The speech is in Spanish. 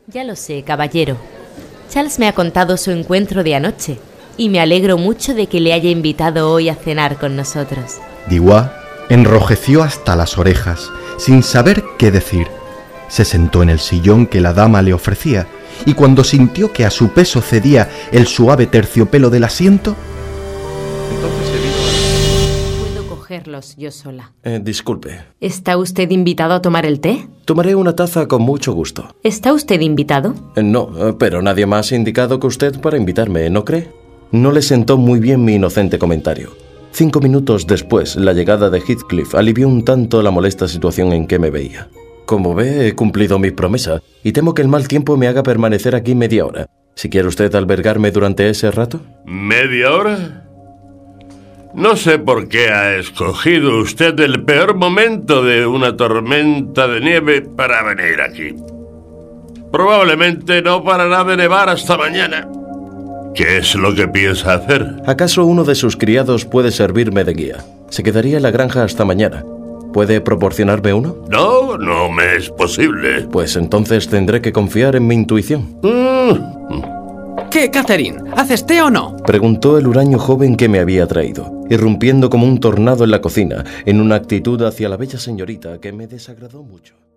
Ya lo sé, caballero. Charles me ha contado su encuentro de anoche y me alegro mucho de que le haya invitado hoy a cenar con nosotros. Dewar enrojeció hasta las orejas, sin saber qué decir. Se sentó en el sillón que la dama le ofrecía y cuando sintió que a su peso cedía el suave terciopelo del asiento, entonces se dijo: Puedo cogerlos yo sola. Disculpe. ¿Está usted invitado a tomar el té? Tomaré una taza con mucho gusto. ¿Está usted invitado? No, pero nadie más ha indicado que usted para invitarme, ¿no cree? No le sentó muy bien mi inocente comentario. 5 minutos después, la llegada de Heathcliff alivió un tanto la molesta situación en que me veía. Como ve, he cumplido mi promesa y temo que el mal tiempo me haga permanecer aquí media hora. Si quiere usted albergarme durante ese rato. ¿Media hora? No sé por qué ha escogido usted el peor momento de una tormenta de nieve para venir aquí. Probablemente no parará de nevar hasta mañana. ¿Qué es lo que piensa hacer? ¿Acaso uno de sus criados puede servirme de guía? Se quedaría en la granja hasta mañana. ¿Puede proporcionarme uno? No me es posible. Pues entonces tendré que confiar en mi intuición. ¿Qué, Catherine? ¿Haces té o no? Preguntó el huraño joven que me había traído, irrumpiendo como un tornado en la cocina, en una actitud hacia la bella señorita que me desagradó mucho.